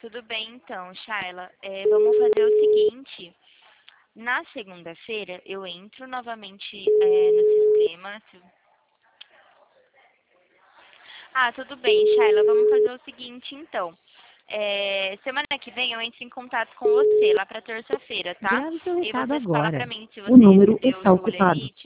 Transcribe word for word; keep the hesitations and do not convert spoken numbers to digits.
tudo bem então, Shaila. É, vamos fazer o seguinte. Na segunda-feira eu entro novamente é, no sistema. se- Ah, tudo bem, Shaila. Vamos fazer o seguinte então. É, semana que vem eu entro em contato com você lá para terça-feira, tá? Grave seu E recado você fala pra agora. mim se O você número recebeu o está ocupado. Escolha